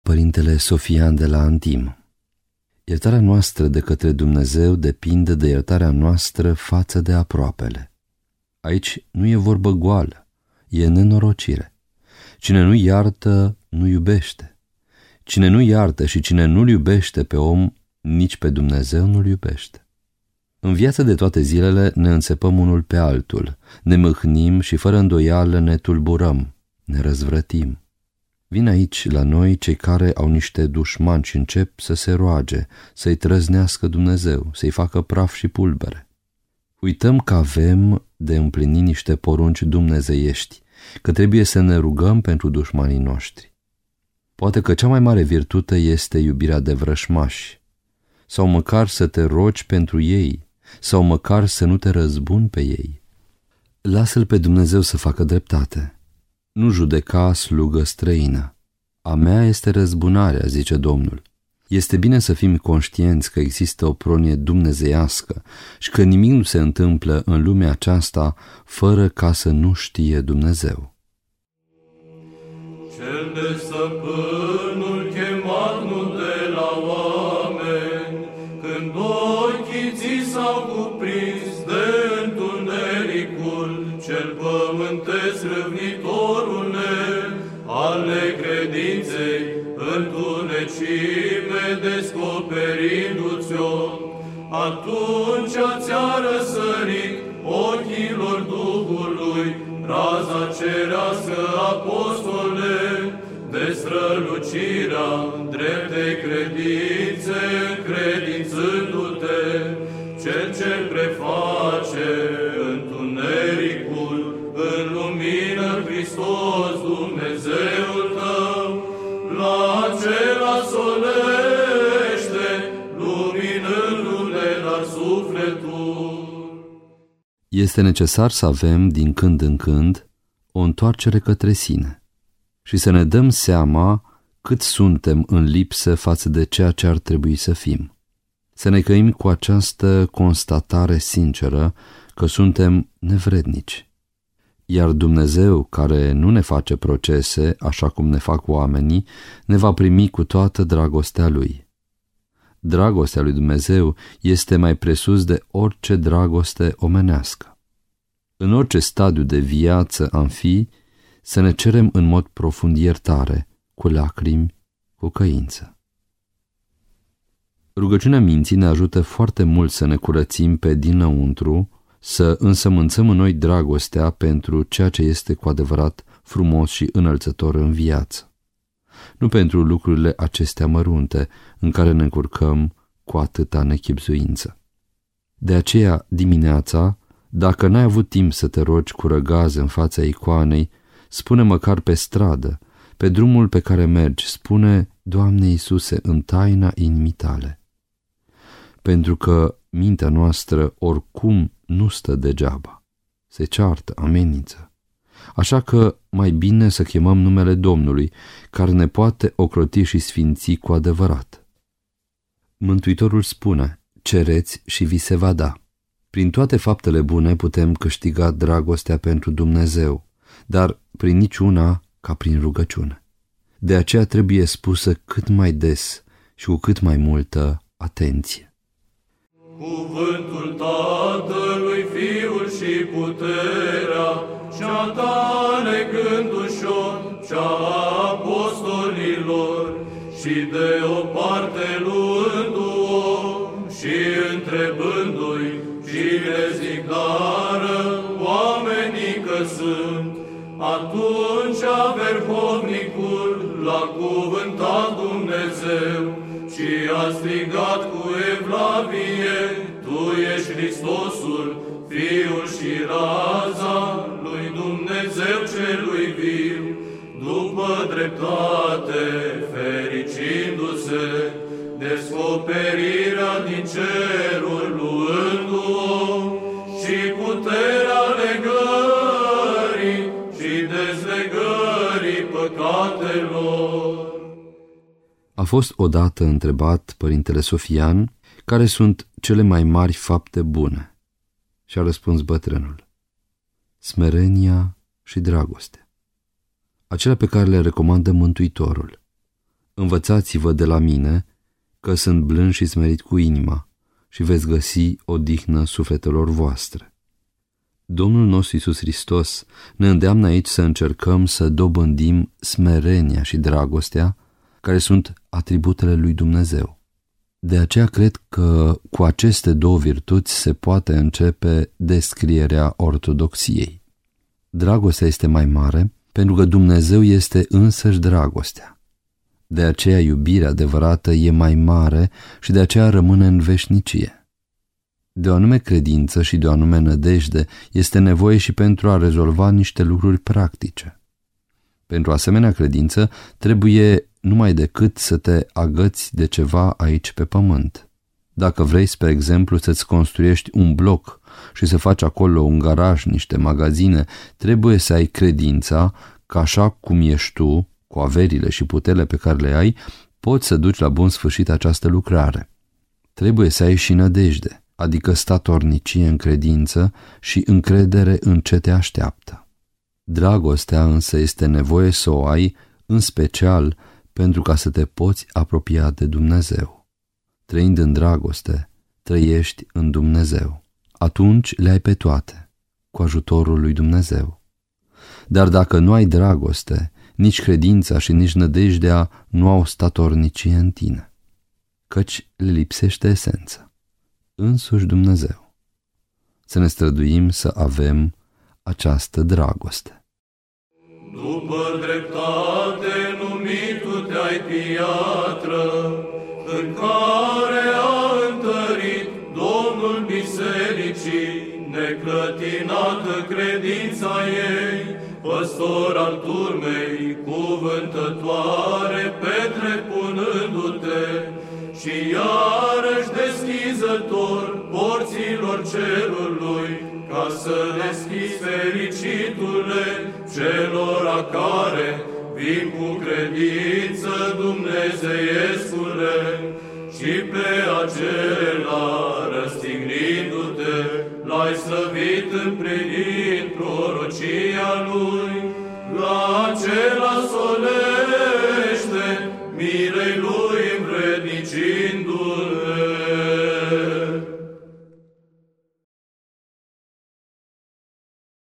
Părintele Sofian de la Antim. Iertarea noastră de către Dumnezeu depinde de iertarea noastră față de aproapele. Aici nu e vorbă goală, e nenorocire. Cine nu iartă, nu iubește. Cine nu iartă și cine nu-l iubește pe om, nici pe Dumnezeu nu-l iubește. În viața de toate zilele ne înțepăm unul pe altul, ne mâhnim și fără îndoială ne tulburăm, ne răzvrătim. Vin aici la noi cei care au niște dușmani și încep să se roage, să-i trăznească Dumnezeu, să-i facă praf și pulbere. Uităm că avem de împlini niște porunci dumnezeiești, că trebuie să ne rugăm pentru dușmanii noștri. Poate că cea mai mare virtute este iubirea de vrășmași, sau măcar să te rogi pentru ei, sau măcar să nu te răzbuni pe ei. Lasă-L pe Dumnezeu să facă dreptate. Nu judeca slugă străină. A mea este răzbunarea, zice Domnul. Este bine să fim conștienți că există o pronie dumnezeiască și că nimic nu se întâmplă în lumea aceasta fără ca să nu știe Dumnezeu. Cel de stăpânul chemat nu de la oameni, când ochii ți s-au cuprins de întunericul cel pământesc râvnitorule, al necredinței, întunecime descoperindu-ți-o, atunci ți-a răsărit ochilor Duhului raza cerească, apostole, de strălucirea dreptei credințe, încredințându-te, cel ce preface întunericul în lumină, Hristos, Dumnezeul tău, la acela solește, luminându-ne la sufletul. Este necesar să avem, din când în când, o întoarcere către sine și să ne dăm seama cât suntem în lipsă față de ceea ce ar trebui să fim. Să ne căim cu această constatare sinceră că suntem nevrednici. Iar Dumnezeu, care nu ne face procese așa cum ne fac oamenii, ne va primi cu toată dragostea Lui. Dragostea lui Dumnezeu este mai presus de orice dragoste omenească. În orice stadiu de viață am fi, să ne cerem în mod profund iertare, cu lacrimi, cu căință. Rugăciunea minții ne ajută foarte mult să ne curățim pe dinăuntru, să însămânțăm în noi dragostea pentru ceea ce este cu adevărat frumos și înălțător în viață, nu pentru lucrurile acestea mărunte în care ne încurcăm cu atâta nechibzuință. De aceea, dimineața, dacă n-ai avut timp să te rogi cu răgaz în fața icoanei, spune măcar pe stradă, pe drumul pe care mergi, spune: Doamne Iisuse, în taina inimii tale. Pentru că mintea noastră oricum nu stă degeaba, se ceartă, amenință. Așa că mai bine să chemăm numele Domnului, care ne poate ocroti și sfinți cu adevărat. Mântuitorul spune: cereți și vi se va da. Prin toate faptele bune putem câștiga dragostea pentru Dumnezeu, dar prin niciuna ca prin rugăciune. De aceea trebuie spusă cât mai des și cu cât mai multă atenție. Cuvântul Tatălui, Fiul și puterea, cea ta negând ușor, cea a apostolilor, și de o parte luându-o și întrebându-i cine zic dară oamenii că sunt, atunci verhovnicul l-a cuvântat Dumnezeu și a strigat cu evlavie: Tu ești Hristosul, Fiul și raza lui Dumnezeu celui viu, după dreptate fericindu-se, descoperirea din ceruri luându-o și puterea legării și dezlegării păcatelor. A fost odată întrebat părintele Sofian care sunt cele mai mari fapte bune și a răspuns bătrânul: smerenia și dragostea, acelea pe care le recomandă Mântuitorul. Învățați-vă de la mine, că sunt blând și smerit cu inima, și veți găsi odihnă sufletelor voastre. Domnul nostru Iisus Hristos ne îndeamnă aici să încercăm să dobândim smerenia și dragostea, care sunt atributele lui Dumnezeu. De aceea cred că cu aceste două virtuți se poate începe descrierea ortodoxiei. Dragostea este mai mare pentru că Dumnezeu este însăși dragostea. De aceea iubirea adevărată e mai mare și de aceea rămâne în veșnicie. De o anume credință și de o anume nădejde este nevoie și pentru a rezolva niște lucruri practice. Pentru asemenea credință trebuie numai decât să te agăți de ceva aici pe pământ. Dacă vrei, spre exemplu, să-ți construiești un bloc și să faci acolo un garaj, niște magazine, trebuie să ai credința că așa cum ești tu, cu averile și puterile pe care le ai, poți să duci la bun sfârșit această lucrare. Trebuie să ai și nădejde, adică statornicie în credință și încredere în ce te așteaptă. Dragostea însă este nevoie să o ai, în special pentru ca să te poți apropia de Dumnezeu. Trăind în dragoste, trăiești în Dumnezeu. Atunci le ai pe toate, cu ajutorul lui Dumnezeu. Dar dacă nu ai dragoste, nici credința și nici nădejdea nu au statornicie în tine, căci le lipsește esența, însuși Dumnezeu. Să ne străduim să avem această dragoste. După dreptate numit tu te-ai piatră, în care a întărit Domnul Bisericii, neclătinată credința ei, păstor al turmei, cuvântătoare, petre punându-te, și iarăși deschizător porților cerului, ca să deschizi fericitule celora care vin cu credință dumnezeiescule, și pe acela răstignindu-te, l-ai slăvit împlinind prorocia lui,